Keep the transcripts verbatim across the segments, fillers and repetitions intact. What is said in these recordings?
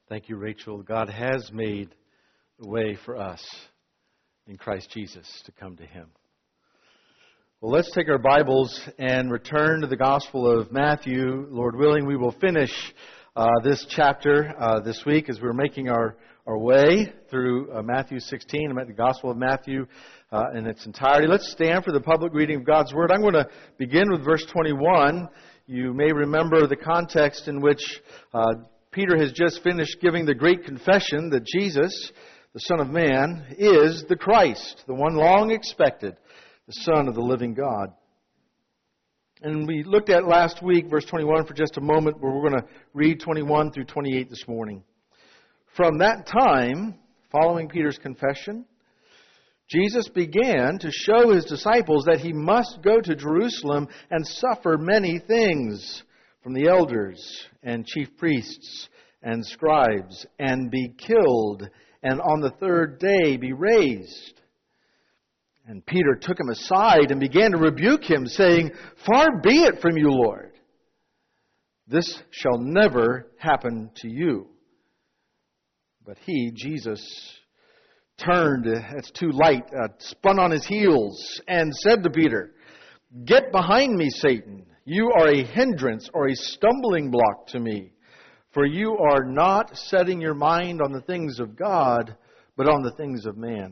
Thank you, Rachel. God has made a way for us in Christ Jesus to come to Him. Well, let's take our Bibles and return to the Gospel of Matthew. Lord willing, we will finish uh, this chapter uh, this week as we're making our, our way through uh, Matthew sixteen, the Gospel of Matthew uh, in its entirety. Let's stand for the public reading of God's Word. I'm going to begin with verse twenty-one. You may remember the context in which uh, Peter has just finished giving the great confession that Jesus, the Son of Man, is the Christ, the one long expected, the Son of the living God. And we looked at last week, verse twenty-one, for just a moment, where we're going to read twenty-one through twenty-eight this morning. From that time, following Peter's confession, Jesus began to show His disciples that He must go to Jerusalem and suffer many things from the elders and chief priests and scribes, and be killed, and on the third day be raised. And Peter took him aside and began to rebuke him, saying, "Far be it from you, Lord. This shall never happen to you." But he, Jesus, turned, it's too light, uh, spun on his heels, and said to Peter, "Get behind me, Satan. You are a hindrance or a stumbling block to me, for you are not setting your mind on the things of God, but on the things of man."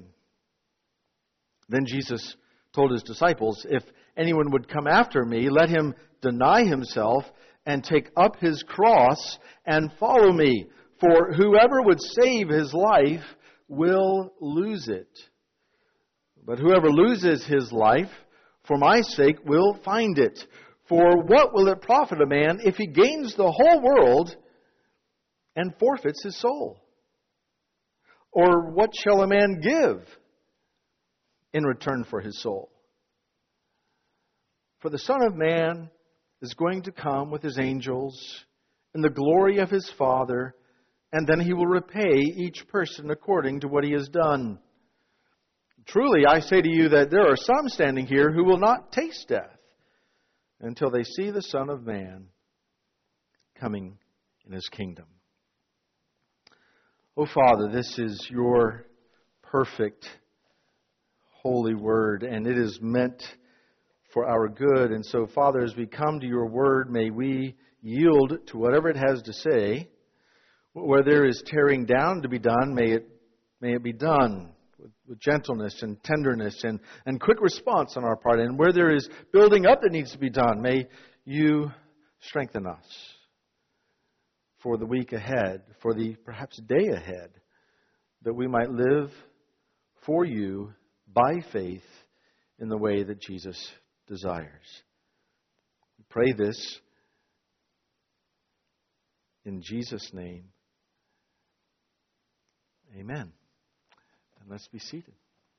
Then Jesus told His disciples, "If anyone would come after me, let him deny himself and take up his cross and follow me. For whoever would save his life will lose it. But whoever loses his life for my sake will find it. For what will it profit a man if he gains the whole world and forfeits his soul? Or what shall a man give in return for his soul? For the Son of Man is going to come with His angels in the glory of His Father, and then He will repay each person according to what he has done. Truly, I say to you that there are some standing here who will not taste death until they see the Son of Man coming in His kingdom." Oh, Father, this is Your perfect, holy Word, and it is meant for our good. And so, Father, as we come to Your Word, may we yield to whatever it has to say. Where there is tearing down to be done, may it may it be done with, with gentleness and tenderness and, and quick response on our part. And where there is building up that needs to be done, may You strengthen us for the week ahead, for the perhaps day ahead, that we might live for You by faith in the way that Jesus desires. We pray this in Jesus' name. Amen. And let's be seated.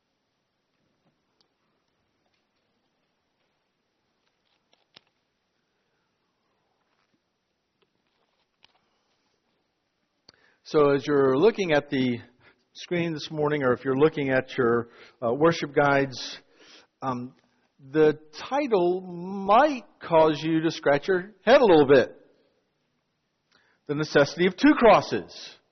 So as you're looking at the screen this morning, or if you're looking at your uh, worship guides, um, the title might cause you to scratch your head a little bit. The necessity of two crosses.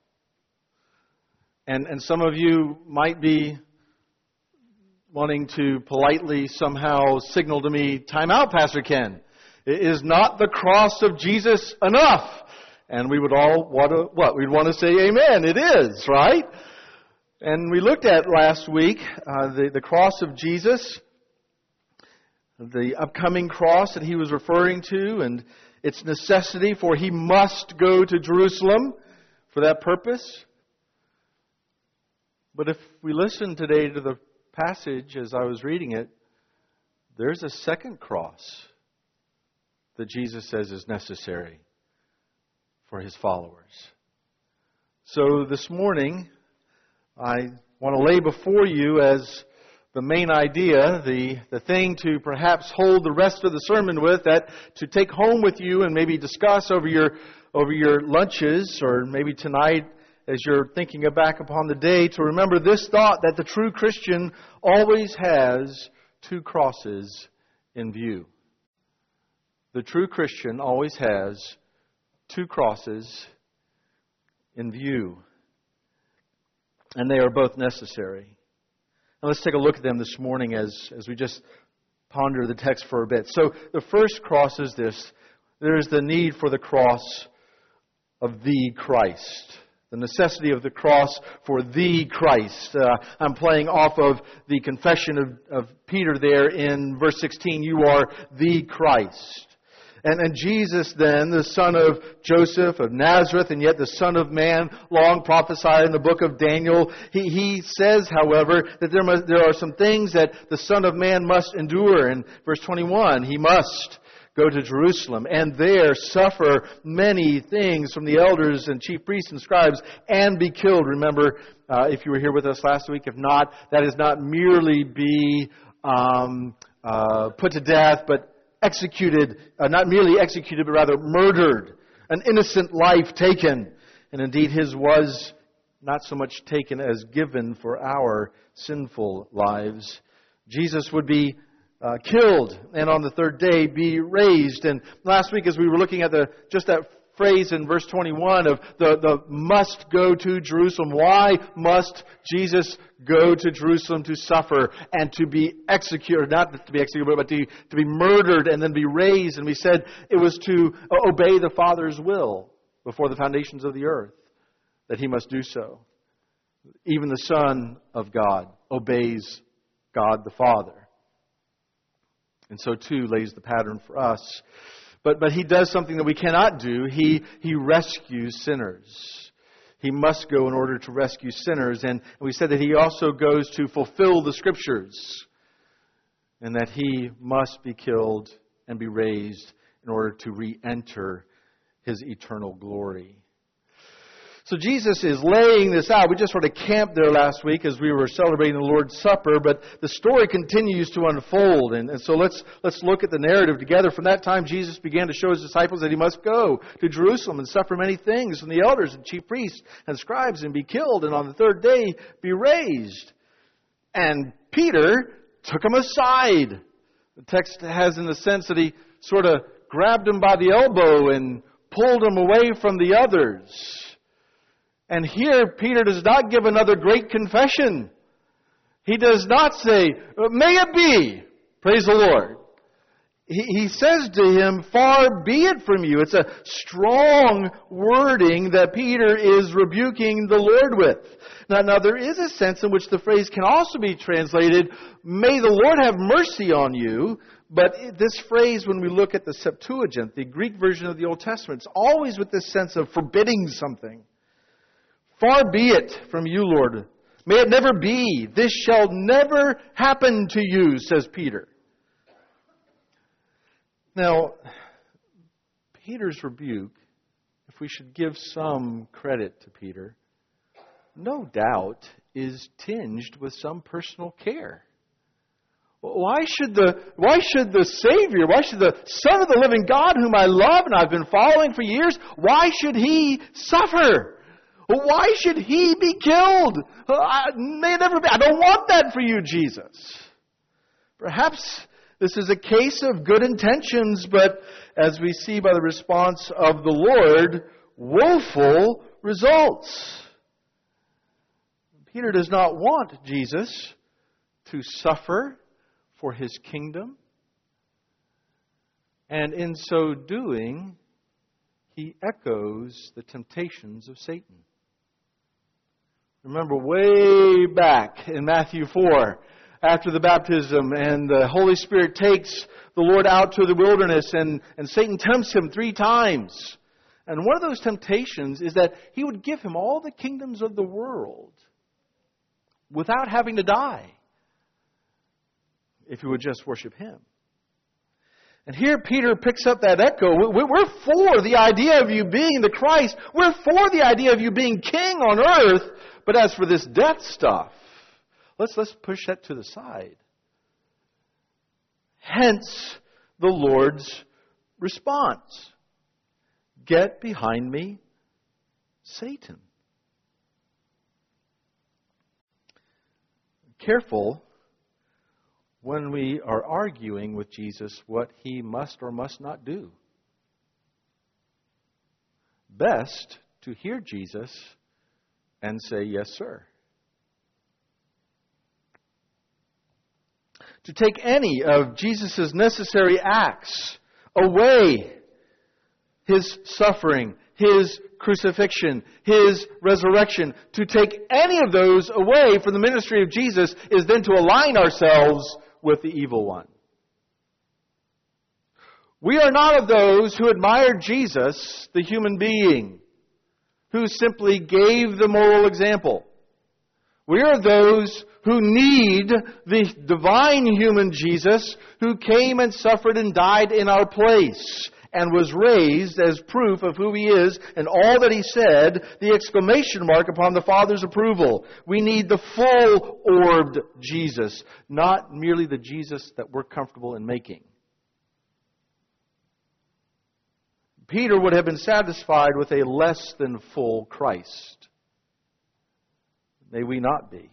And and some of you might be wanting to politely somehow signal to me, "Time out, Pastor Ken. Is not the cross of Jesus enough?" And we would all want to, what? We'd want to say, amen. It is, right? And we looked at last week uh, the, the cross of Jesus, the upcoming cross that He was referring to, and its necessity, for He must go to Jerusalem for that purpose. But if we listen today to the passage as I was reading it, there's a second cross that Jesus says is necessary for His followers. So this morning, I want to lay before you as the main idea, the, the thing to perhaps hold the rest of the sermon with, that to take home with you and maybe discuss over your over your lunches, or maybe tonight as you're thinking back upon the day, to remember this thought, that the true Christian always has two crosses in view. The true Christian always has two crosses in view. And they are both necessary. Now let's take a look at them this morning as, as we just ponder the text for a bit. So the first cross is this. There is the need for the cross of the Christ. The necessity of the cross for the Christ. Uh, I'm playing off of the confession of, of Peter there in verse sixteen. You are the Christ. And, and Jesus then, the son of Joseph of Nazareth, and yet the Son of Man, long prophesied in the book of Daniel. He, he says, however, that there, must, there are some things that the Son of Man must endure. In verse twenty-one, He must go to Jerusalem and there suffer many things from the elders and chief priests and scribes and be killed. Remember, uh, if you were here with us last week, if not, that is not merely be um, uh, put to death, but executed, uh, not merely executed, but rather murdered. An innocent life taken. And indeed His was not so much taken as given for our sinful lives. Jesus would be Uh, killed, and on the third day be raised. And last week, as we were looking at the just that phrase in verse twenty-one of the, the must go to Jerusalem. Why must Jesus go to Jerusalem to suffer and to be executed? Not to be executed, but to, to be murdered and then be raised. And we said it was to obey the Father's will before the foundations of the earth, that He must do so. Even the Son of God obeys God the Father. And so too lays the pattern for us. But but He does something that we cannot do. He He rescues sinners. He must go in order to rescue sinners. And we said that He also goes to fulfill the Scriptures. And that He must be killed and be raised in order to re-enter His eternal glory. So Jesus is laying this out. We just sort of camped there last week as we were celebrating the Lord's Supper, but the story continues to unfold. And, and so let's let's look at the narrative together. From that time, Jesus began to show His disciples that He must go to Jerusalem and suffer many things from the elders and chief priests and scribes and be killed, and on the third day be raised. And Peter took Him aside. The text has in the sense that he sort of grabbed him by the elbow and pulled him away from the others. And here, Peter does not give another great confession. He does not say, may it be, praise the Lord. He, he says to him, far be it from you. It's a strong wording that Peter is rebuking the Lord with. Now, now, there is a sense in which the phrase can also be translated, may the Lord have mercy on you. But this phrase, when we look at the Septuagint, the Greek version of the Old Testament, it's always with this sense of forbidding something. Far be it from you, Lord. May it never be. This shall never happen to you, says Peter. Now, Peter's rebuke, if we should give some credit to Peter, no doubt is tinged with some personal care. Why should the why should the Savior, why should the Son of the living God, whom I love and I've been following for years, why should He suffer? Why should He be killed? I, may it never be. I don't want that for you, Jesus. Perhaps this is a case of good intentions, but as we see by the response of the Lord, woeful results. Peter does not want Jesus to suffer for His kingdom. And in so doing, he echoes the temptations of Satan. Remember way back in Matthew four, after the baptism, and the Holy Spirit takes the Lord out to the wilderness, and, and Satan tempts Him three times. And one of those temptations is that he would give Him all the kingdoms of the world without having to die, if he would just worship Him. And here Peter picks up that echo. We're for the idea of you being the Christ. We're for the idea of you being king on earth. But as for this death stuff, let's, let's push that to the side. Hence the Lord's response. Get behind me, Satan. Careful when we are arguing with Jesus what He must or must not do. Best to hear Jesus and say, yes, sir. To take any of Jesus' necessary acts away, His suffering, His crucifixion, His resurrection, to take any of those away from the ministry of Jesus is then to align ourselves with the evil one. We are not of those who admired Jesus, the human being, who simply gave the moral example. We are those who need the divine human Jesus who came and suffered and died in our place and was raised as proof of who He is and all that He said, the exclamation mark upon the Father's approval. We need the full-orbed Jesus, not merely the Jesus that we're comfortable in making. Peter would have been satisfied with a less than full Christ. May we not be.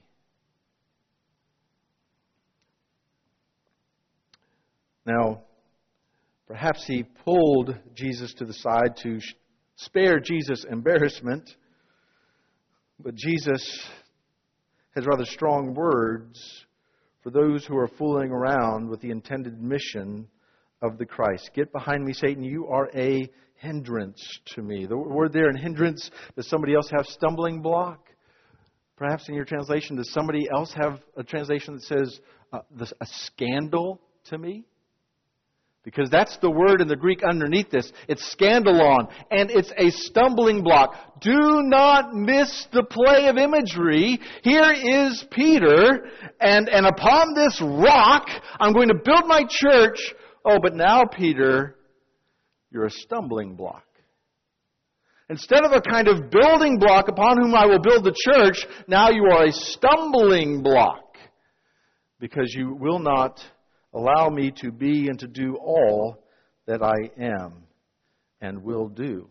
Now, perhaps he pulled Jesus to the side to spare Jesus embarrassment, but Jesus has rather strong words for those who are fooling around with the intended mission of the Christ. Get behind me, Satan. You are a hindrance to me. The word there in hindrance, does somebody else have stumbling block? Perhaps in your translation, does somebody else have a translation that says uh, this, a scandal to me? Because that's the word in the Greek underneath this. It's scandalon, and it's a stumbling block. Do not miss the play of imagery. Here is Peter, and, and upon this rock, I'm going to build my church. Oh, but now, Peter, you're a stumbling block. Instead of a kind of building block upon whom I will build the church, now you are a stumbling block. Because you will not allow me to be and to do all that I am and will do.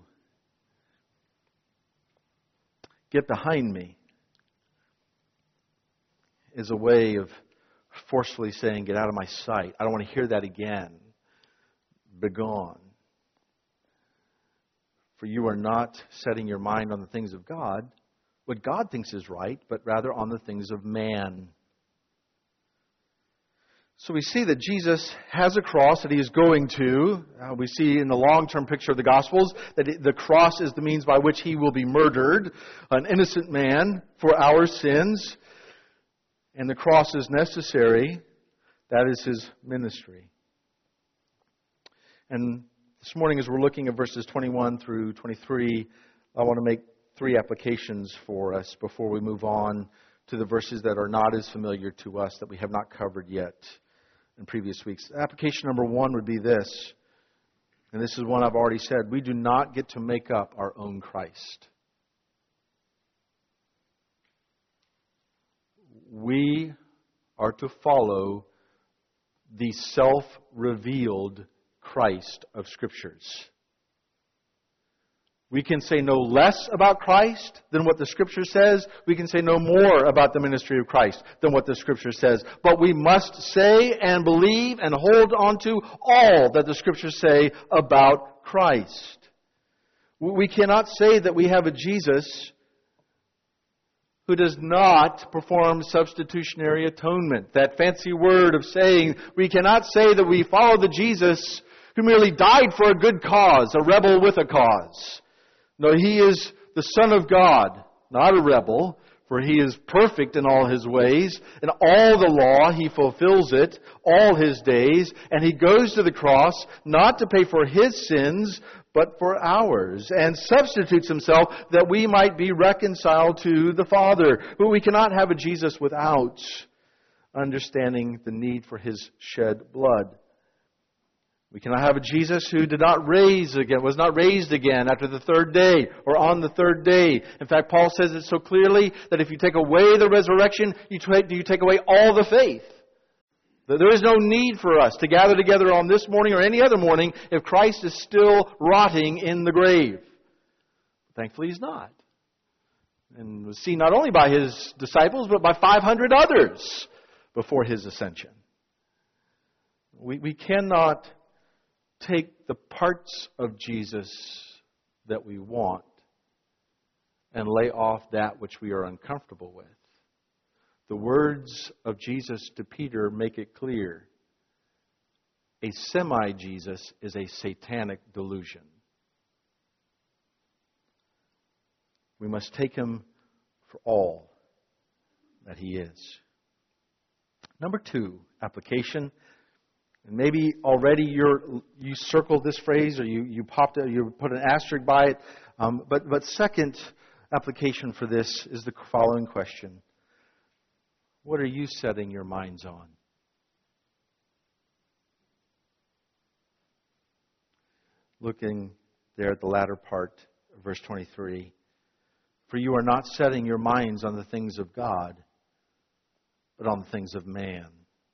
Get behind me is a way of forcefully saying, get out of my sight. I don't want to hear that again. Begone. For you are not setting your mind on the things of God, what God thinks is right, but rather on the things of man. So we see that Jesus has a cross that He is going to. Uh, we see in the long-term picture of the Gospels that it, the cross is the means by which He will be murdered, an innocent man for our sins. And the cross is necessary. That is His ministry. And this morning, as we're looking at verses twenty-one through twenty-three, I want to make three applications for us before we move on to the verses that are not as familiar to us, that we have not covered yet in previous weeks. Application number one would be this, and this is one I've already said. We do not get to make up our own Christ. We are to follow the self-revealed Christ of Scriptures. We can say no less about Christ than what the Scripture says. We can say no more about the ministry of Christ than what the Scripture says. But we must say and believe and hold on to all that the Scriptures say about Christ. We cannot say that we have a Jesus who does not perform substitutionary atonement. That fancy word of saying we cannot say that we follow the Jesus who merely died for a good cause, a rebel with a cause. No, He is the Son of God, not a rebel, for He is perfect in all His ways. In all the law, He fulfills it all His days. And He goes to the cross not to pay for His sins, but for ours. And substitutes Himself that we might be reconciled to the Father. But we cannot have a Jesus without understanding the need for His shed blood. We cannot have a Jesus who did not raise again, was not raised again after the third day or on the third day. In fact, Paul says it so clearly that if you take away the resurrection, you take, you take away all the faith. That there is no need for us to gather together on this morning or any other morning if Christ is still rotting in the grave. Thankfully, He's not. And was seen not only by His disciples, but by five hundred others before His ascension. We, we cannot take the parts of Jesus that we want and lay off that which we are uncomfortable with. The words of Jesus to Peter make it clear. A semi-Jesus is a satanic delusion. We must take him for all that he is. Number two, application. And maybe already you're, you circled this phrase or you, you popped it, you put an asterisk by it. Um, but, but second application for this is the following question. What are you setting your minds on? Looking there at the latter part of verse twenty-three. For you are not setting your minds on the things of God, but on the things of man.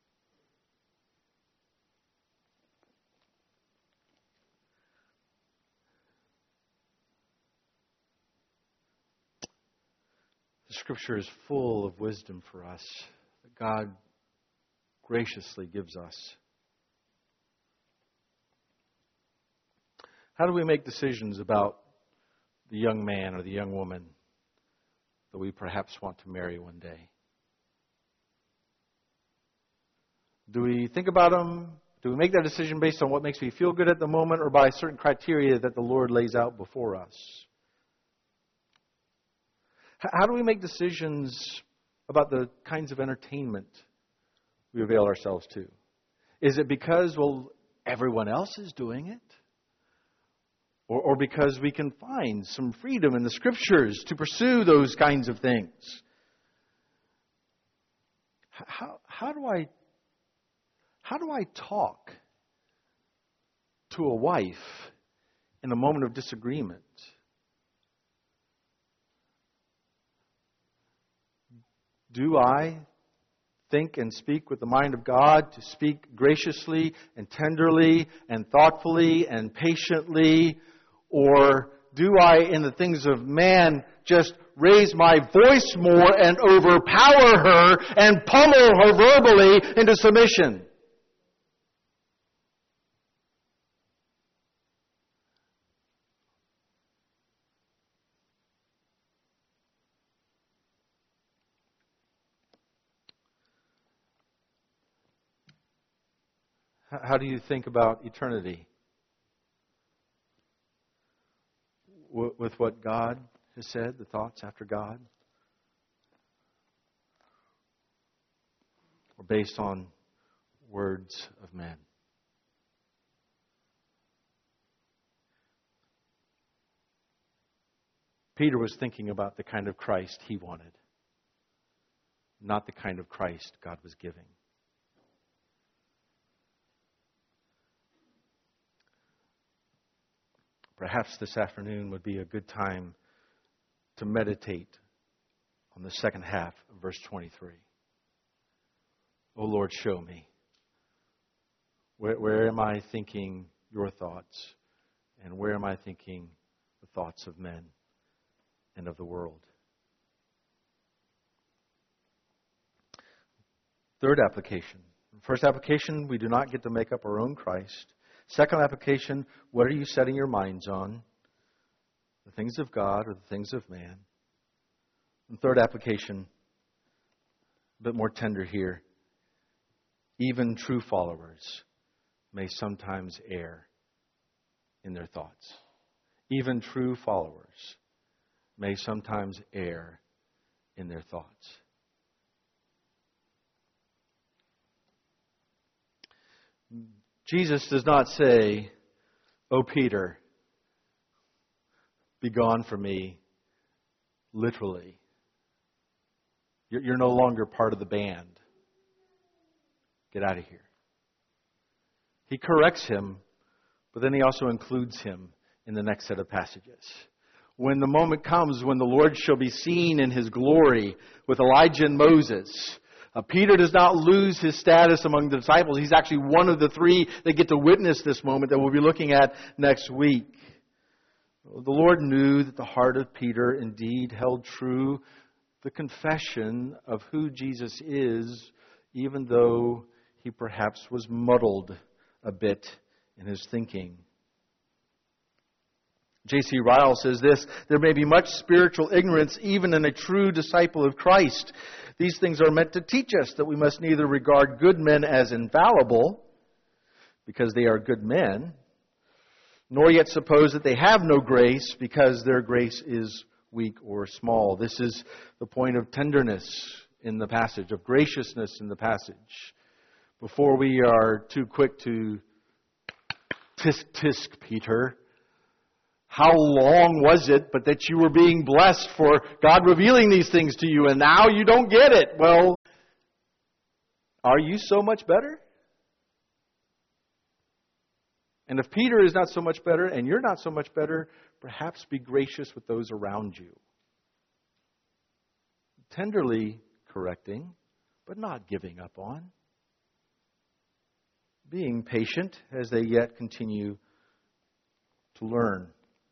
The Scripture is full of wisdom for us that God graciously gives us. How do we make decisions about the young man or the young woman that we perhaps want to marry one day? Do we think about them? Do we make that decision based on what makes me feel good at the moment or by certain criteria that the Lord lays out before us? How do we make decisions about the kinds of entertainment we avail ourselves to? Is it because, well, everyone else is doing it? Or, or because we can find some freedom in the Scriptures to pursue those kinds of things? How, how do I, how do I talk to a wife in a moment of disagreement? Do I think and speak with the mind of God to speak graciously and tenderly and thoughtfully and patiently? Or do I, in the things of man, just raise my voice more and overpower her and pummel her verbally into submission? How do you think about eternity? With what God has said, the thoughts after God? Or based on words of men? Peter was thinking about the kind of Christ he wanted, not the kind of Christ God was giving. Perhaps this afternoon would be a good time to meditate on the second half of verse twenty-three. Oh Lord, show me. Where, where am I thinking your thoughts? And where am I thinking the thoughts of men and of the world? Third application. First application, we do not get to make up our own Christ. Second application, what are you setting your minds on? The things of God or the things of man? And third application, a bit more tender here. Even true followers may sometimes err in their thoughts. Even true followers may sometimes err in their thoughts. Jesus does not say, "Oh, Peter, be gone from me," literally. You're no longer part of the band. Get out of here. He corrects him, but then he also includes him in the next set of passages. When the moment comes when the Lord shall be seen in His glory with Elijah and Moses, Uh, Peter does not lose his status among the disciples. He's actually one of the three that get to witness this moment that we'll be looking at next week. The Lord knew that the heart of Peter indeed held true the confession of who Jesus is, even though he perhaps was muddled a bit in his thinking. J C Ryle says this: there may be much spiritual ignorance even in a true disciple of Christ. These things are meant to teach us that we must neither regard good men as infallible, because they are good men, nor yet suppose that they have no grace, because their grace is weak or small. This is the point of tenderness in the passage, of graciousness in the passage. Before we are too quick to tisk tisk, Peter, how long was it but that you were being blessed for God revealing these things to you, and now you don't get it? Well, are you so much better? And if Peter is not so much better and you're not so much better, perhaps be gracious with those around you. Tenderly correcting, but not giving up on. Being patient as they yet continue to learn.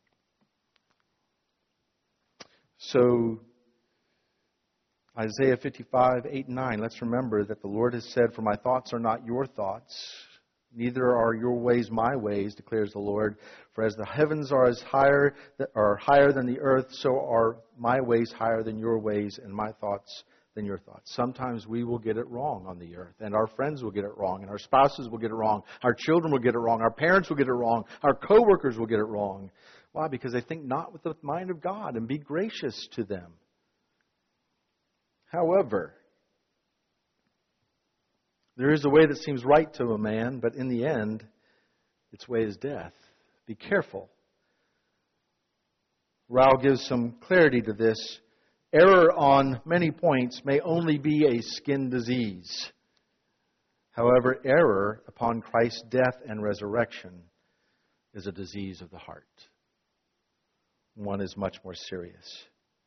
So, Isaiah fifty-five, eight and nine, let's remember that the Lord has said, "For my thoughts are not your thoughts, neither are your ways my ways, declares the Lord. For as the heavens are as higher are higher than the earth, so are my ways higher than your ways, and my thoughts than your thoughts." Sometimes we will get it wrong on the earth, and our friends will get it wrong, and our spouses will get it wrong, our children will get it wrong, our parents will get it wrong, our co-workers will get it wrong. Why? Because they think not with the mind of God, and be gracious to them. However, there is a way that seems right to a man, but in the end, its way is death. Be careful. Ryle gives some clarity to this. Error on many points may only be a skin disease. However, error upon Christ's death and resurrection is a disease of the heart. One is much more serious.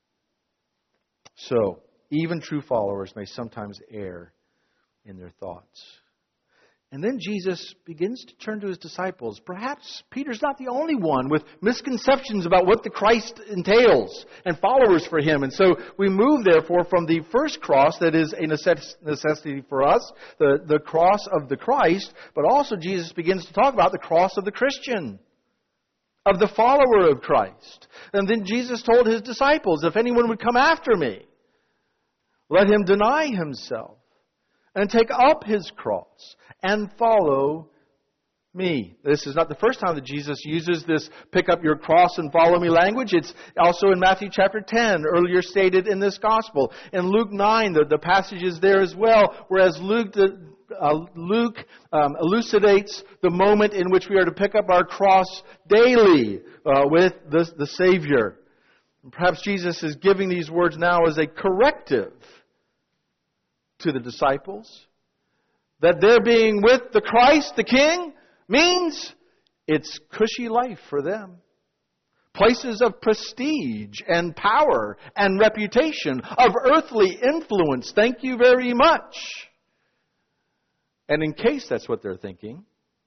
So, even true followers may sometimes err in their thoughts. And then Jesus begins to turn to his disciples. Perhaps Peter's not the only one with misconceptions about what the Christ entails and followers for him. And so we move, therefore, from the first cross that is a necessity for us, the, the cross of the Christ, but also Jesus begins to talk about the cross of the Christian, of the follower of Christ. And then Jesus told his disciples, if anyone would come after me, let him deny himself and take up his cross and follow me. This is not the first time that Jesus uses this pick up your cross and follow me language. It's also in Matthew chapter ten, earlier stated in this gospel. In Luke nine, the, the passage is there as well, whereas Luke, the, uh, Luke um, elucidates the moment in which we are to pick up our cross daily uh, with the, the Savior. And perhaps Jesus is giving these words now as a corrective to the disciples, that their being with the Christ, the King, means it's cushy life for them. Places of prestige and power and reputation, of earthly influence. Thank you very much. And in case that's what they're thinking,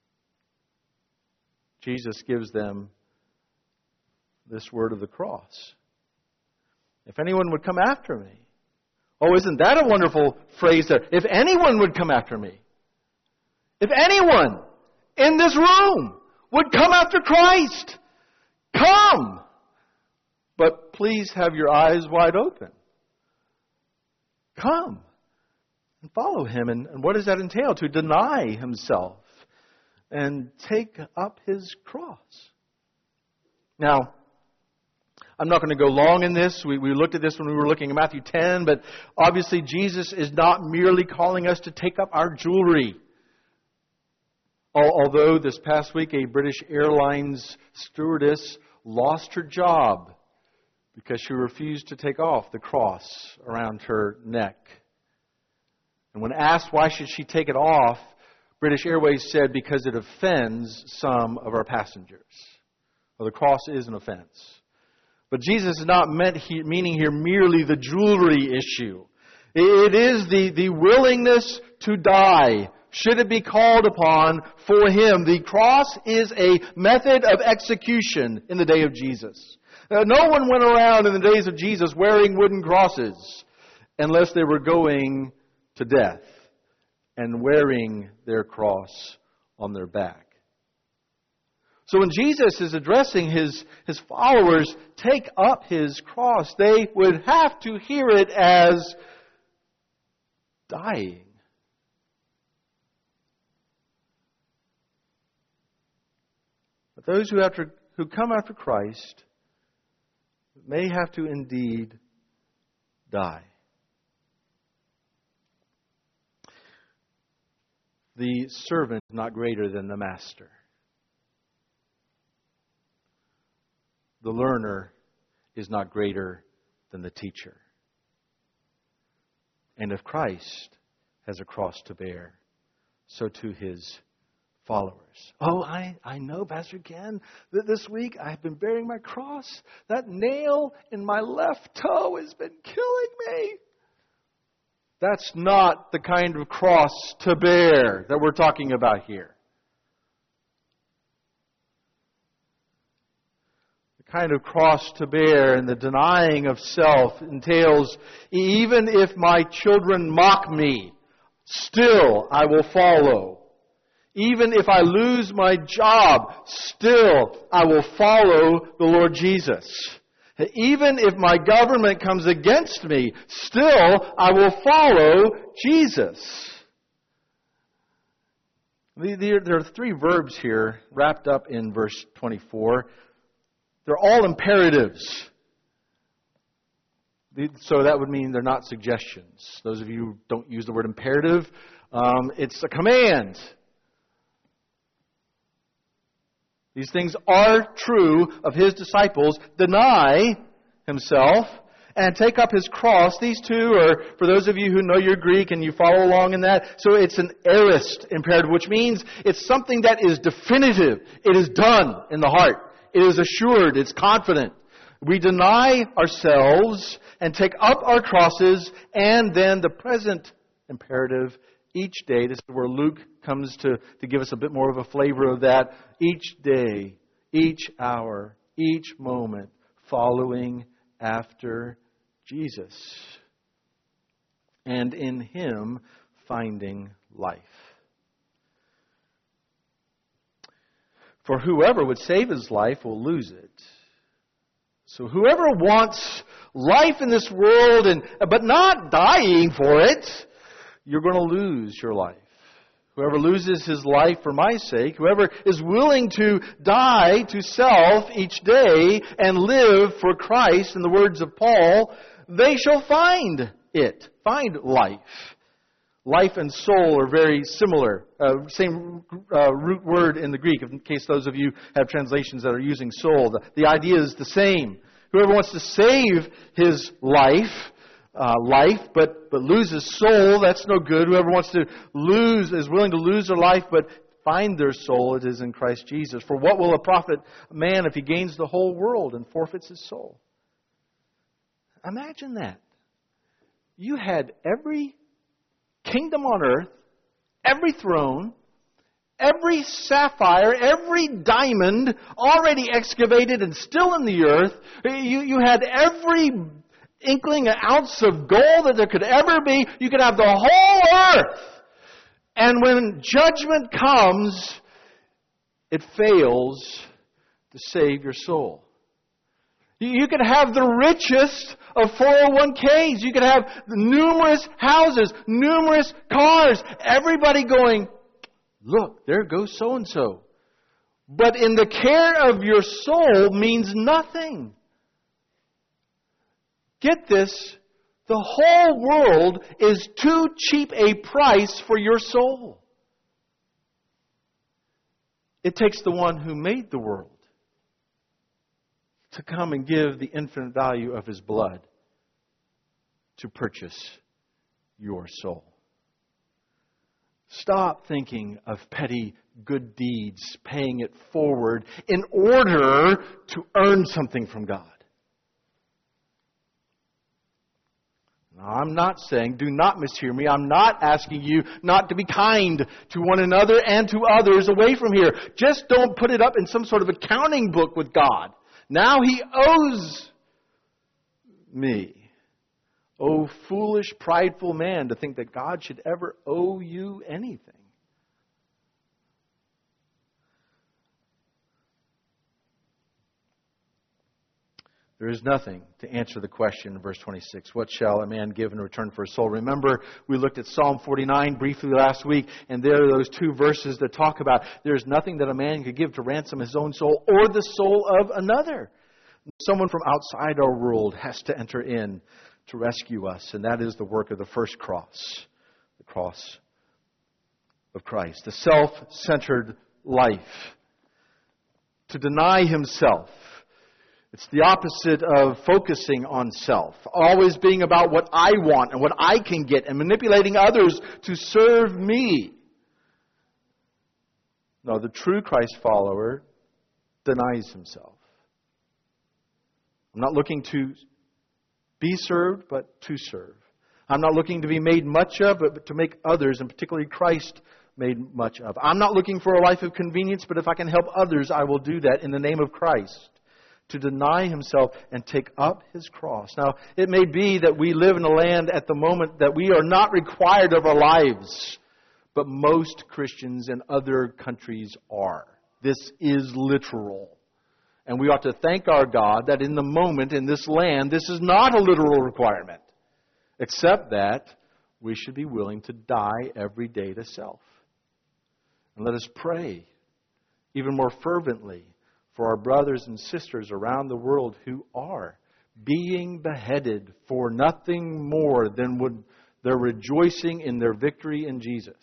Jesus gives them this word of the cross. If anyone would come after me. Oh, isn't that a wonderful phrase there? If anyone would come after me. If anyone in this room would come after Christ, come. But please have your eyes wide open. Come and follow him. And, and what does that entail? To deny himself and take up his cross. Now, I'm not going to go long in this. We, we looked at this when we were looking at Matthew ten, but obviously Jesus is not merely calling us to take up our jewelry. Although this past week a British Airlines stewardess lost her job because she refused to take off the cross around her neck. And when asked why should she take it off, British Airways said because it offends some of our passengers. Well, the cross is an offense. But Jesus is not meant he, meaning here merely the jewelry issue. It is the, the willingness to die, should it be called upon for him. The cross is a method of execution in the day of Jesus. Uh, no one went around in the days of Jesus wearing wooden crosses unless they were going to death and wearing their cross on their back. So when Jesus is addressing his, his followers, take up his cross, they would have to hear it as dying. But those who, after, who come after Christ may have to indeed die. The servant is not greater than the master. The learner is not greater than the teacher. And if Christ has a cross to bear, so too his followers. Oh, I, I know, Pastor Ken, that this week I've been bearing my cross. That nail in my left toe has been killing me. That's not the kind of cross to bear that we're talking about here. The kind of cross to bear and the denying of self entails, even if my children mock me, still I will follow. Even if I lose my job, still I will follow the Lord Jesus. Even if my government comes against me, still I will follow Jesus. There are three verbs here wrapped up in verse twenty-four. They're all imperatives. So that would mean they're not suggestions. Those of you who don't use the word imperative, um, it's a command. These things are true of his disciples. Deny himself and take up his cross. These two are, for those of you who know your Greek and you follow along in that, so it's an aorist imperative, which means it's something that is definitive. It is done in the heart. It is assured. It's confident. We deny ourselves and take up our crosses, and then the present imperative each day. This is where Luke comes to, to give us a bit more of a flavor of that. Each day, each hour, each moment, following after Jesus. And in Him, finding life. For whoever would save his life will lose it. So whoever wants life in this world, and but not dying for it, you're going to lose your life. Whoever loses his life for my sake, whoever is willing to die to self each day and live for Christ, in the words of Paul, they shall find it, find life. Life and soul are very similar. Uh, same uh, root word in the Greek, in case those of you have translations that are using soul. The, the idea is the same. Whoever wants to save his life, uh, life, but, but loses soul, that's no good. Whoever wants to lose, is willing to lose their life, but find their soul, it is in Christ Jesus. For what will it profit a man if he gains the whole world and forfeits his soul? Imagine that. You had every kingdom on earth, every throne, every sapphire, every diamond already excavated and still in the earth. You, you had every inkling, an ounce of gold that there could ever be. You could have the whole earth. And when judgment comes, it fails to save your soul. You could have the richest of four oh one k's. You could have numerous houses, numerous cars. Everybody going, look, there goes so-and-so. But in the care of your soul means nothing. Get this, the whole world is too cheap a price for your soul. It takes the one who made the world to come and give the infinite value of His blood to purchase your soul. Stop thinking of petty good deeds, paying it forward in order to earn something from God. Now, I'm not saying, do not mishear me, I'm not asking you not to be kind to one another and to others away from here. Just don't put it up in some sort of accounting book with God. Now He owes me. Oh, foolish, prideful man, to think that God should ever owe you anything. There is nothing to answer the question in verse twenty-six. What shall a man give in return for his soul? Remember, we looked at Psalm forty-nine briefly last week, and there are those two verses that talk about there is nothing that a man could give to ransom his own soul or the soul of another. Someone from outside our world has to enter in to rescue us, and that is the work of the first cross, the cross of Christ, the self-centered life. To deny himself. It's the opposite of focusing on self. Always being about what I want and what I can get and manipulating others to serve me. No, the true Christ follower denies himself. I'm not looking to be served, but to serve. I'm not looking to be made much of, but to make others, and particularly Christ, made much of. I'm not looking for a life of convenience, but if I can help others, I will do that in the name of Christ. To deny himself and take up his cross. Now, it may be that we live in a land at the moment that we are not required of our lives, but most Christians in other countries are. This is literal. And we ought to thank our God that in the moment, in this land, this is not a literal requirement. Except that we should be willing to die every day to self. And let us pray even more fervently for our brothers and sisters around the world who are being beheaded for nothing more than would their rejoicing in their victory in Jesus.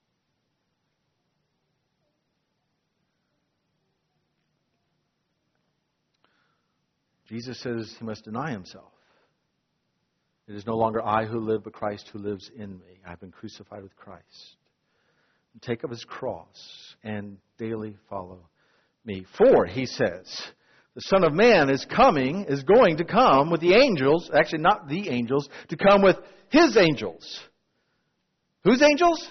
Jesus says he must deny himself. It is no longer I who live, but Christ who lives in me. I have been crucified with Christ. And take up his cross and daily follow me. For, he says, the Son of Man is coming, is going to come with the angels, actually not the angels, to come with his angels. Whose angels?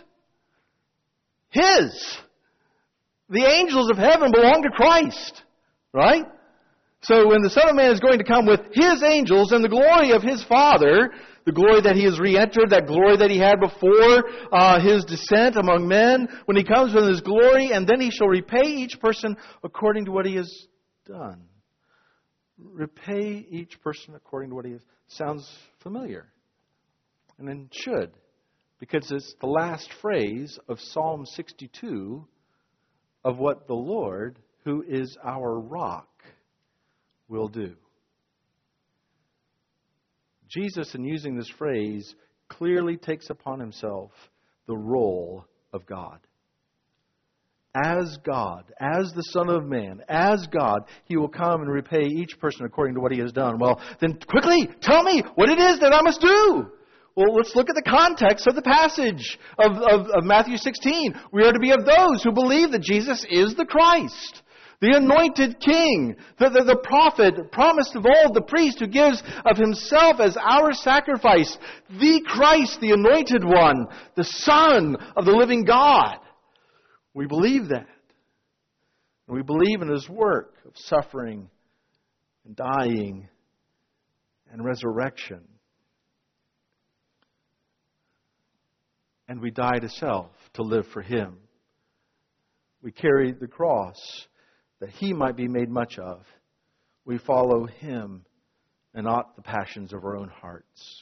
His. The angels of heaven belong to Christ. Right? So when the Son of Man is going to come with his angels and the glory of his Father, the glory that he has re-entered, that glory that he had before uh, his descent among men, when he comes with his glory, and then he shall repay each person according to what he has done. Repay each person according to what he has. Sounds familiar. And then should. Because it's the last phrase of Psalm sixty-two of what the Lord, who is our rock, will do. Jesus, in using this phrase, clearly takes upon himself the role of God. As God, as the Son of Man, as God, he will come and repay each person according to what he has done. Well, then quickly, tell me what it is that I must do. Well, let's look at the context of the passage of, of, of Matthew sixteen. We are to be of those who believe that Jesus is the Christ. The anointed king, the, the, the prophet, promised of old, the priest who gives of himself as our sacrifice, the Christ, the anointed one, the Son of the living God. We believe that. And we believe in his work of suffering and dying and resurrection. And we die to self to live for him. We carry the cross that he might be made much of. We follow him and not the passions of our own hearts.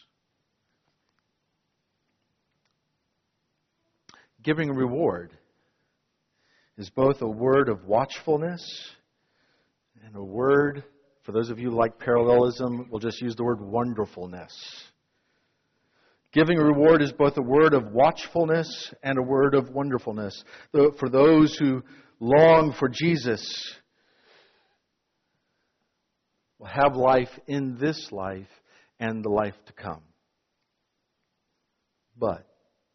Giving reward is both a word of watchfulness and a word, for those of you who like parallelism, we'll just use the word wonderfulness. Giving reward is both a word of watchfulness and a word of wonderfulness. For those who long for Jesus will have life in this life and the life to come. But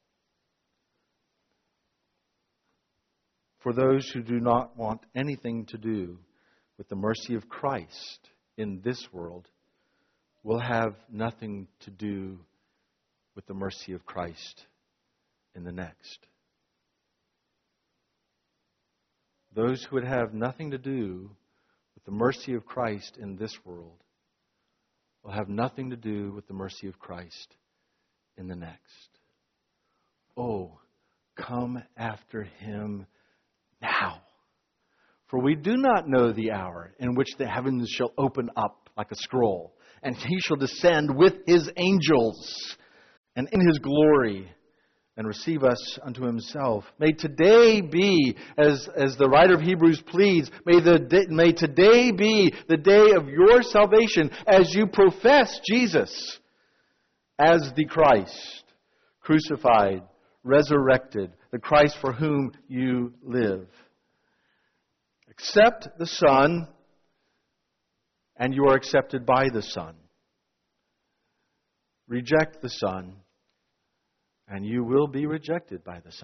for those who do not want anything to do with the mercy of Christ in this world, will have nothing to do with the mercy of Christ in the next. Those who would have nothing to do with the mercy of Christ in this world will have nothing to do with the mercy of Christ in the next. Oh, come after him now, For we do not know the hour in which the heavens shall open up like a scroll, and He shall descend with His angels and in His glory and receive us unto Himself. May today be, as, as the writer of Hebrews pleads, may, the, may today be the day of your salvation as you profess Jesus as the Christ, crucified, resurrected, the Christ for whom you live. Accept the Son, and you are accepted by the Son. Reject the Son, and you will be rejected by the Son.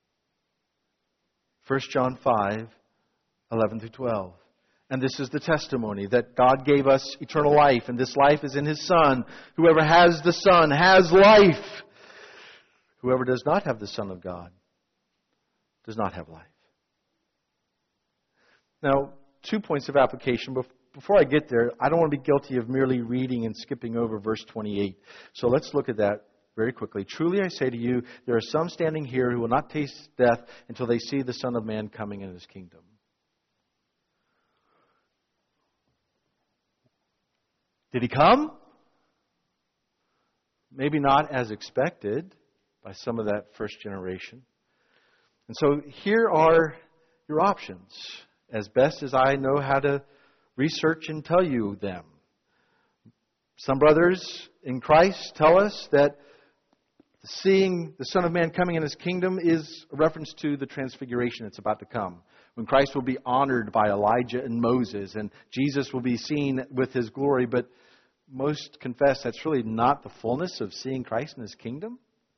First John five, eleven through twelve. And this is the testimony that God gave us eternal life, and this life is in His Son. Whoever has the Son has life. Whoever does not have the Son of God does not have life. Now, two points of application. Before I get there, I don't want to be guilty of merely reading and skipping over verse twenty-eight. So let's look at that very quickly. Truly I say to you, there are some standing here who will not taste death until they see the Son of Man coming in His kingdom. Did He come? Maybe not as expected by some of that first generation. And so here are your options, as best as I know how to research and tell you them. Some brothers in Christ tell us that seeing the Son of Man coming in His kingdom is a reference to the transfiguration that's about to come, when Christ will be honored by Elijah and Moses, and Jesus will be seen with His glory. But most confess that's really not the fullness of seeing Christ in His kingdom.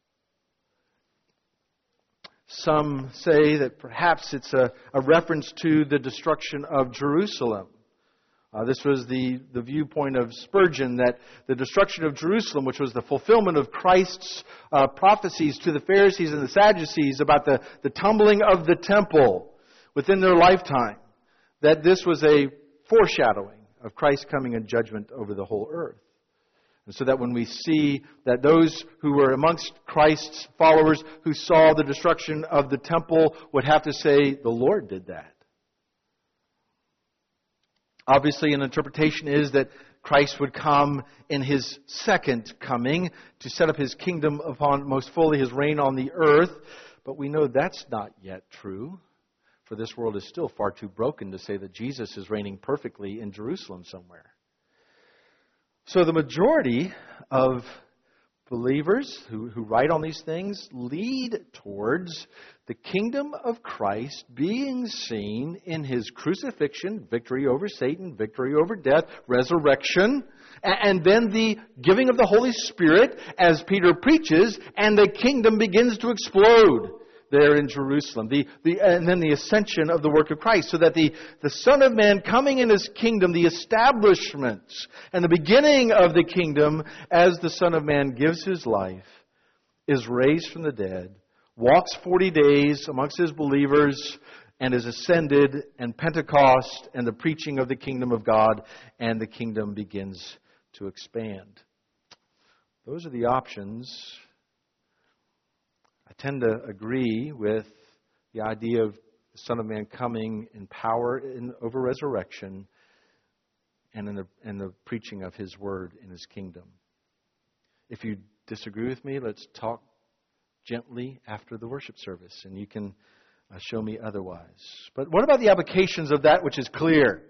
Some say that perhaps it's a, a reference to the destruction of Jerusalem. Uh, this was the, the viewpoint of Spurgeon, that the destruction of Jerusalem, which was the fulfillment of Christ's uh, prophecies to the Pharisees and the Sadducees about the, the tumbling of the temple within their lifetime, that this was a foreshadowing of Christ coming in judgment over the whole earth. And so that when we see that those who were amongst Christ's followers who saw the destruction of the temple would have to say, the Lord did that. Obviously, an interpretation is that Christ would come in His second coming to set up His kingdom upon most fully His reign on the earth. But we know that's not yet true. For this world is still far too broken to say that Jesus is reigning perfectly in Jerusalem somewhere. So the majority of believers who, who write on these things lead towards the kingdom of Christ being seen in His crucifixion, victory over Satan, victory over death, resurrection, and then the giving of the Holy Spirit as Peter preaches, and the kingdom begins to explode there in Jerusalem. The, the, and then the ascension of the work of Christ. So that the, the Son of Man coming in His kingdom, the establishment and the beginning of the kingdom as the Son of Man gives His life, is raised from the dead, walks forty days amongst His believers, and is ascended, and Pentecost and the preaching of the kingdom of God, and the kingdom begins to expand. Those are the options. I tend to agree with the idea of the Son of Man coming in power in, over resurrection and in the, in the preaching of His word in His kingdom. If you disagree with me, let's talk gently after the worship service, and you can uh, show me otherwise. But what about the applications of that which is clear?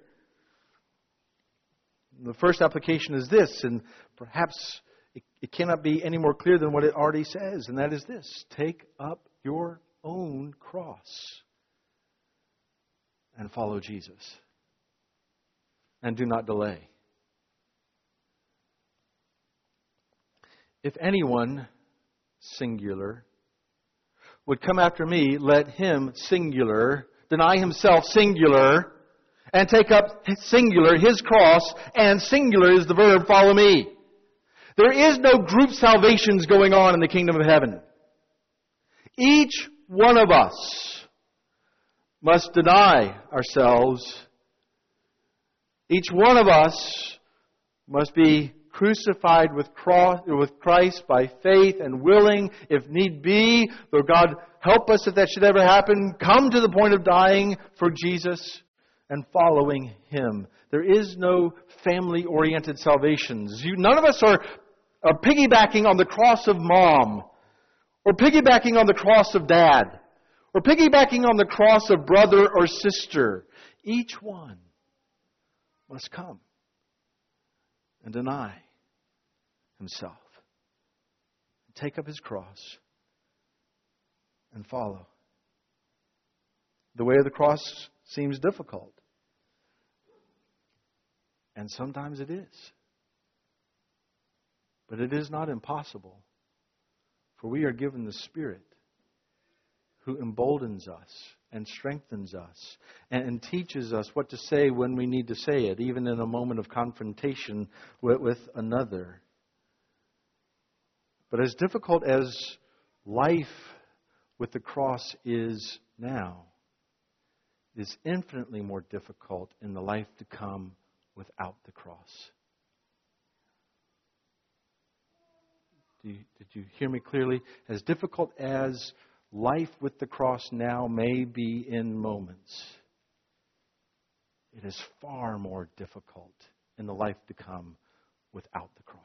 The first application is this, and perhaps It, it cannot be any more clear than what it already says, and that is this: take up your own cross and follow Jesus. And do not delay. If anyone, singular, would come after me, let him, singular, deny himself, singular, and take up, singular, his cross, and singular is the verb, follow me. There is no group salvations going on in the kingdom of heaven. Each one of us must deny ourselves. Each one of us must be crucified with Christ by faith and willing, if need be, though God help us if that should ever happen, come to the point of dying for Jesus. and following Him. There is no family-oriented salvations. You, none of us are, are piggybacking on the cross of mom, or piggybacking on the cross of dad, or piggybacking on the cross of brother or sister. Each one must come and deny himself, take up his cross, and follow. The way of the cross seems difficult. And sometimes it is. But it is not impossible. For we are given the Spirit who emboldens us and strengthens us and, and teaches us what to say when we need to say it, even in a moment of confrontation with, with another. But as difficult as life with the cross is now, it is infinitely more difficult in the life to come without the cross. Do you, did you hear me clearly? As difficult as life with the cross now may be in moments, it is far more difficult in the life to come without the cross.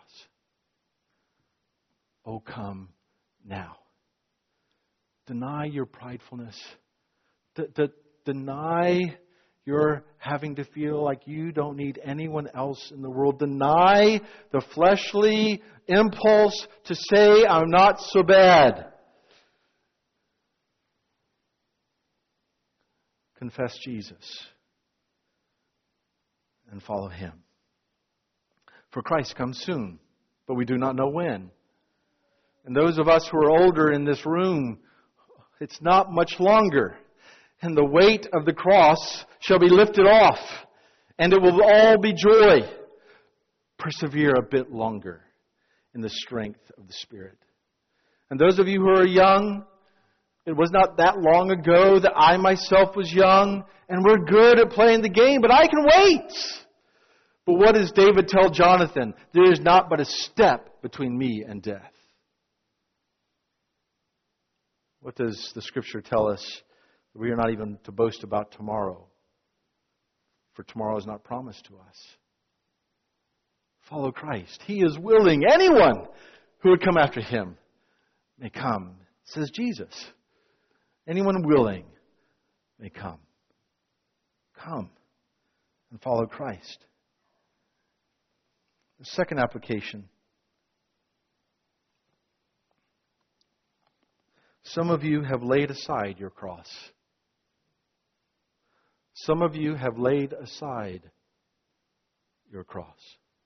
Oh, come now. Deny your pridefulness. D- d- deny your having to feel like you don't need anyone else in the world. Deny the fleshly impulse to say, I'm not so bad. Confess Jesus and follow Him. For Christ comes soon, but we do not know when. And those of us who are older in this room, it's not much longer. And the weight of the cross shall be lifted off, and it will all be joy. Persevere a bit longer in the strength of the Spirit. And those of you who are young, it was not that long ago that I myself was young, and we're good at playing the game, but I can wait. But what does David tell Jonathan? There is not but a step between me and death. What does the Scripture tell us? We are not even to boast about tomorrow, for tomorrow is not promised to us. Follow Christ. He is willing. Anyone who would come after Him may come, says Jesus. Anyone willing may come. Come and follow Christ. The second application. Some of you have laid aside your cross. Some of you have laid aside your cross.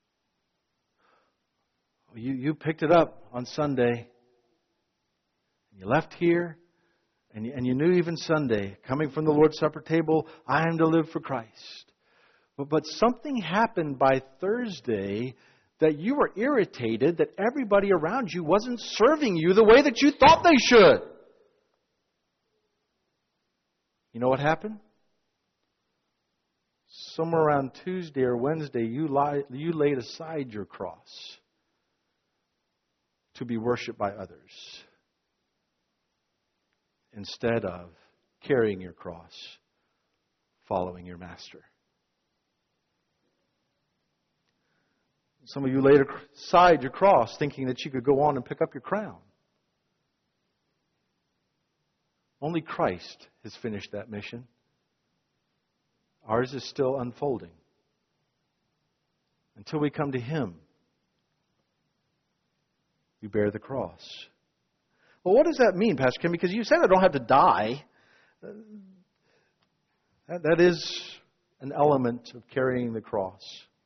You, you picked it up on Sunday. You left here. And you, and you knew even Sunday, coming from the Lord's Supper table, I am to live for Christ. But, but something happened by Thursday that you were irritated that everybody around you wasn't serving you the way that you thought they should. You know what happened? Somewhere around Tuesday or Wednesday, you, lie, you laid aside your cross to be worshipped by others, instead of carrying your cross, following your Master. Some of you laid aside your cross thinking that you could go on and pick up your crown. Only Christ has finished that mission. Ours is still unfolding. Until we come to Him, we bear the cross. Well, what does that mean, Pastor Kim? Because you said I don't have to die. That, that is an element of carrying the cross.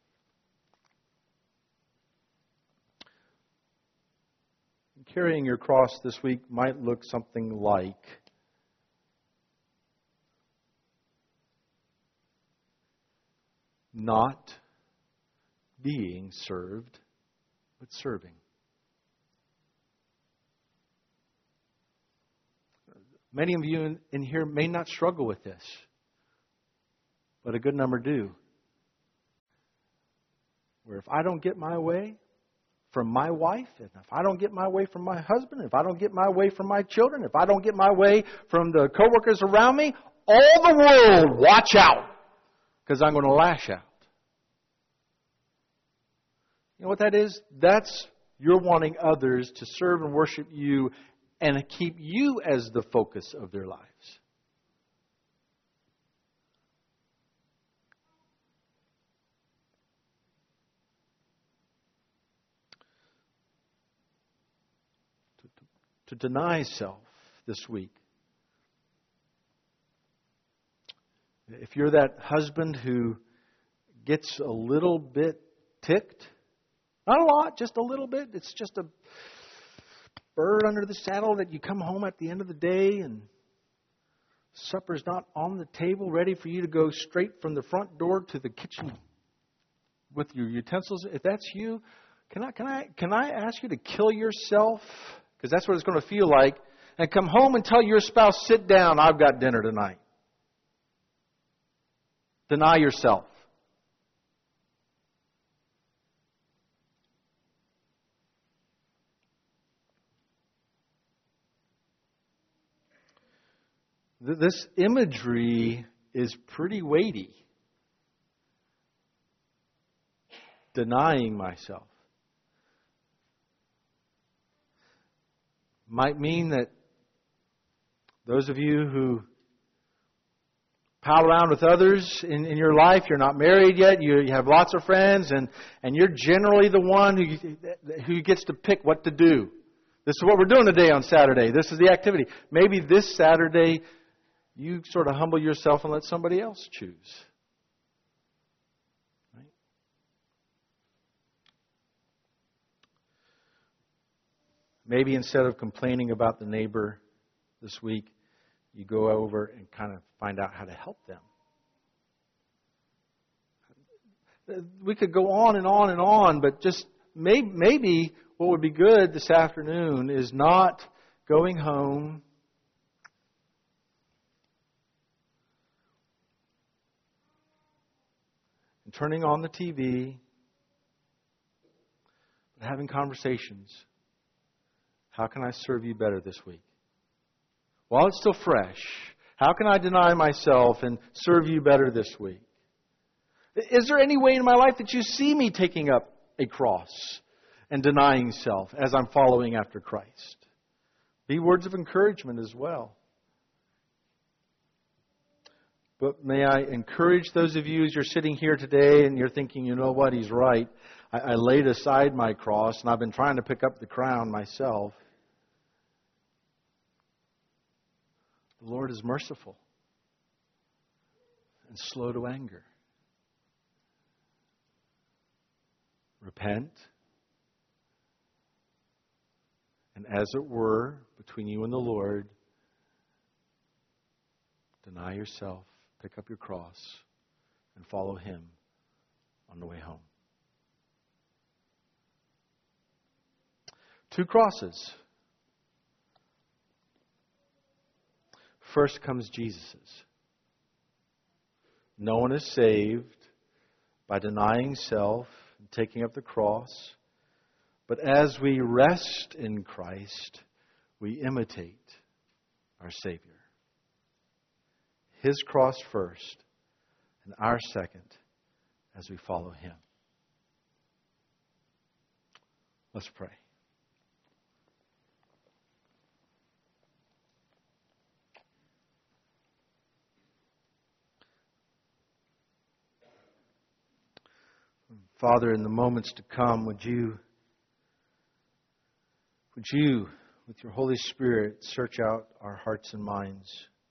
Carrying your cross this week might look something like not being served, but serving. Many of you in, in here may not struggle with this, but a good number do. Where if I don't get my way from my wife, and if I don't get my way from my husband, if I don't get my way from my children, if I don't get my way from the coworkers around me, all the world, watch out. because I'm going to lash out. You know what that is? That's you're wanting others to serve and worship you and keep you as the focus of their lives. To, to, to deny self this week. If you're that husband who gets a little bit ticked, not a lot, just a little bit. It's just a bird under the saddle that you come home at the end of the day and supper's not on the table ready for you to go straight from the front door to the kitchen with your utensils. If that's you, can I can I can I ask you to kill yourself? Because that's what it's going to feel like. And come home and tell your spouse, sit down, I've got dinner tonight. Deny yourself. This imagery is pretty weighty. Denying myself might mean that those of you who pal around with others in, in your life, you're not married yet, you, you have lots of friends, and, and you're generally the one who, who gets to pick what to do. This is what we're doing today on Saturday. This is the activity. Maybe this Saturday you sort of humble yourself and let somebody else choose. Right? Maybe instead of complaining about the neighbor this week, you go over and kind of find out how to help them. We could go on and on and on, but just maybe, maybe what would be good this afternoon is not going home and turning on the T V, but having conversations. How can I serve you better this week? While it's still fresh, how can I deny myself and serve you better this week? Is there any way in my life that you see me taking up a cross and denying self as I'm following after Christ? Be words of encouragement as well. But may I encourage those of you as you're sitting here today and you're thinking, you know what, he's right. I, I laid aside my cross and I've been trying to pick up the crown myself. The Lord is merciful and slow to anger. Repent. And as it were, between you and the Lord, deny yourself, pick up your cross, and follow Him on the way home. Two crosses. First comes Jesus's. No one is saved by denying self and taking up the cross. But as we rest in Christ, we imitate our Savior. His cross first, and our second as we follow Him. Let's pray. Father, in the moments to come, would you, would you, with your Holy Spirit, search out our hearts and minds?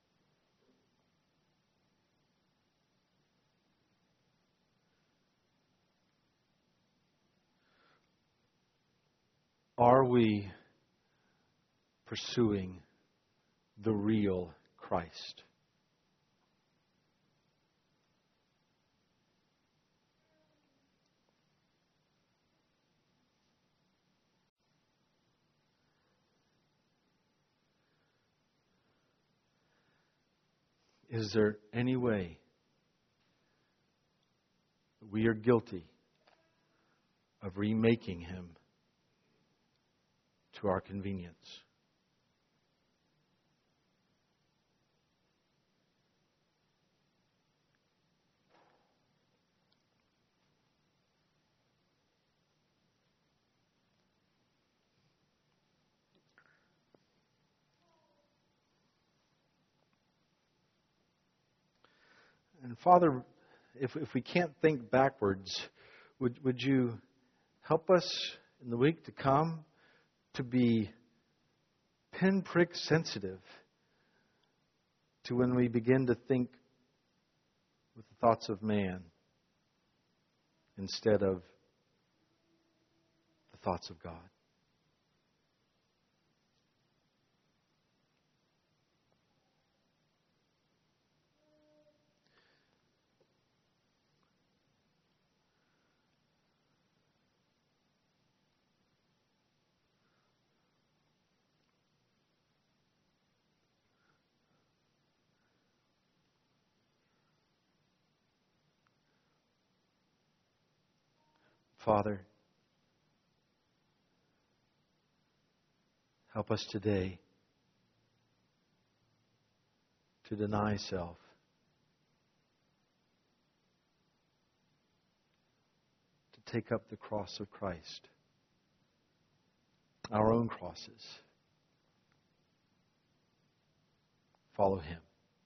Are we pursuing the real Christ? Is there any way that we are guilty of remaking Him to our convenience? And Father, if, if we can't think backwards, would, would you help us in the week to come to be pinprick sensitive to when we begin to think with the thoughts of man instead of the thoughts of God. Father, help us today to deny self, to take up the cross of Christ, our own crosses, follow Him.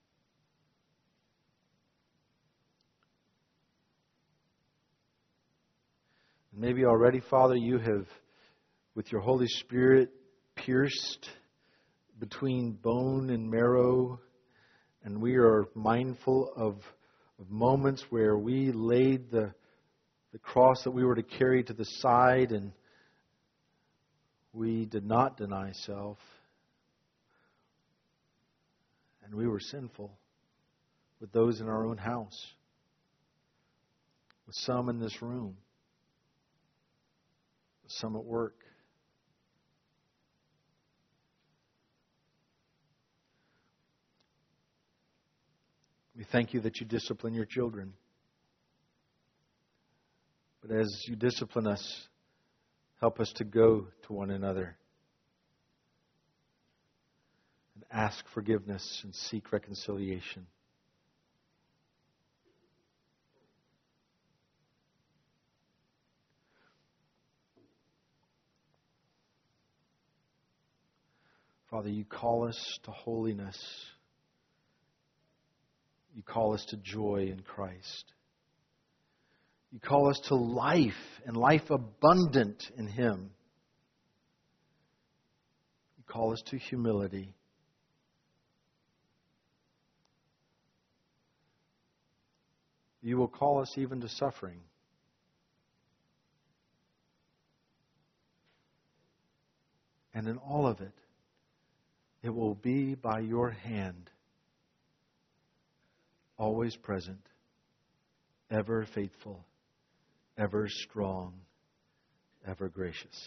Maybe already, Father, you have, with your Holy Spirit, pierced between bone and marrow, and we are mindful of, of moments where we laid the, the cross that we were to carry to the side, and we did not deny self, and we were sinful with those in our own house, with some in this room, some at work. We thank you that you discipline your children. But as you discipline us, help us to go to one another and ask forgiveness and seek reconciliation. Father, you call us to holiness. You call us to joy in Christ. You call us to life and life abundant in Him. You call us to humility. You will call us even to suffering. And in all of it, it will be by your hand, always present, ever faithful, ever strong, ever gracious.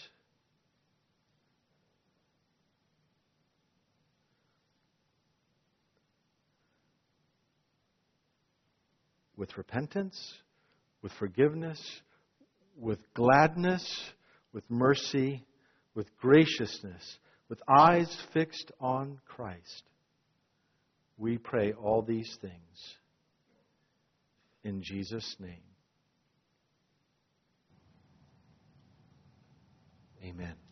With repentance, with forgiveness, with gladness, with mercy, with graciousness, with eyes fixed on Christ, we pray all these things in Jesus' name. Amen.